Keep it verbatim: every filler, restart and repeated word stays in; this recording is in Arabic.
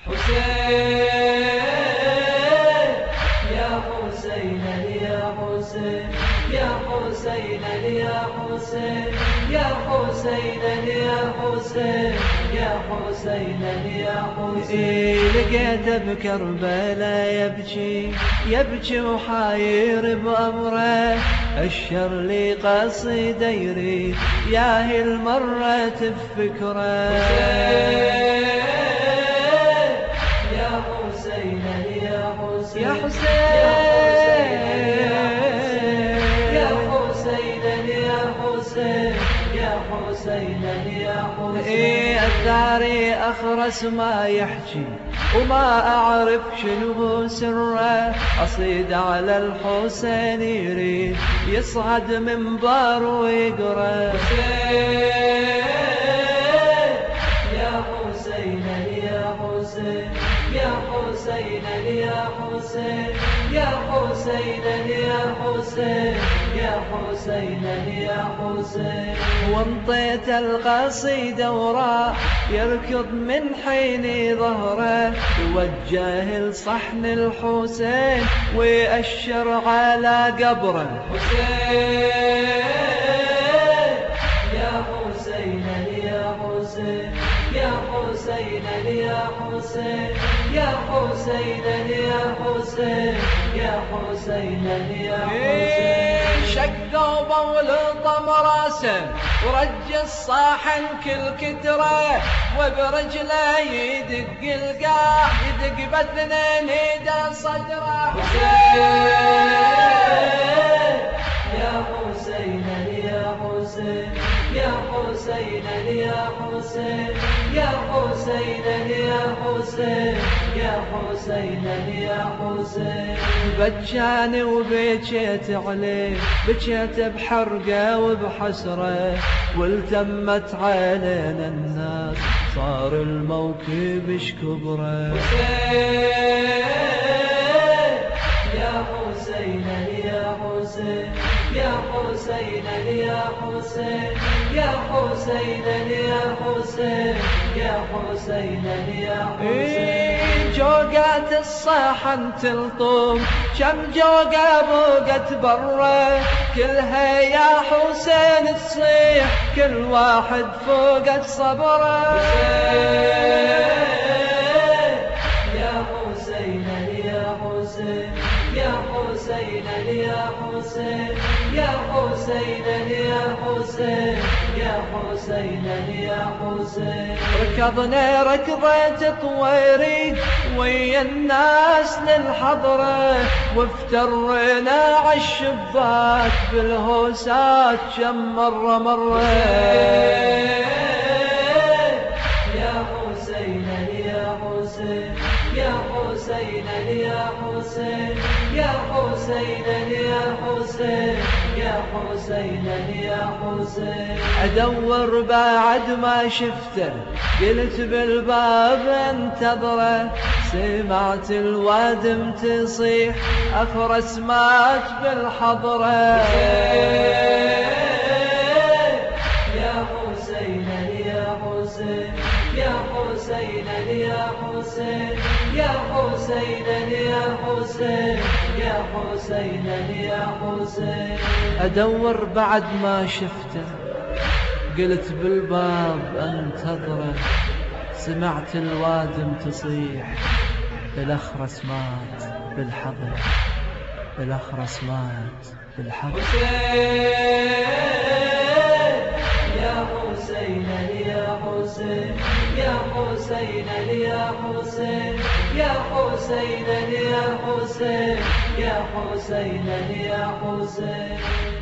حسين يا حسين يا حسين يا حسين يا حسين يا حسين يا حسين يا حسين يا حسين. لقيته بكربلاء يبكي يبكي وحاير بأمره، الشر لي قصيدة يريد ياهي المرة تفكره. يا حسين يا حسين يا حسين يا حسين يا حسين يا حسين يا حسين. إيه الثاري أخرس ما يحكي وما أعرف شنو سره، أصيد على الحسين يريد يصعد منبر ويقرأ. يا حسين يا حسين يا حسين يا حسين يا حسين يا حسين يا حسين يا حسين. وانطيت القصيدة وراح يركض من حين ظهره، يوجه لصحن الحسين ويأشر على قبره. حسين يا حسين يا حسين يا حسين يا حسين يا حسين يا حسين يا حسين يا حسين. شقوا بولطم راسه ورج الصاحن كل كتره، وبرجله يدق القاع يدق باثنين ايده صدره. حسين يا حسين يا حسين يا حسين يا حسين يا حسين يا حسين يا حسين يا حسين. بجاني وبكيت عليه بكيت بحرقه وبحسره، والتمت علينا الناس صار الموكب اش كبره. حسين يا حسين يا حسين يا حسين يا حسين يا حسين يا حسين يا حسين يا حسين. جوقات الصحن تلطم كم جوقة بوقت برا، كلها يا حسين تصيح كل واحد فوقت صبره. يا حسين يا حسين يا حسين يا حسين يا حسين يا حسين يا حسين يا حسين. ركضنا ركضة طويري ويا الناس للحضرة، وافترينا عالشباك بالهوسات كم مرة مرة. يا حسين يا حسين يا حسين يا حسين يا حسين يا حسين يا حسين يا حسين. أدور بعد ما شفته قلت بالباب انتظره، سمعت الوادم تصيح أفرس مات بالحضرة. يا حسين يا حسين يا حسين يا حسين يا حسين يا حسين يا حسين يا حسين. أدور بعد ما شفته قلت بالباب انتظره، سمعت الوادم تصيح الأخرس مات بالحضرة، الأخرس مات بالحضرة. يا حسين يا حسين يا حسين يا حسين يا حسين يا حسين يا حسين يا حسين.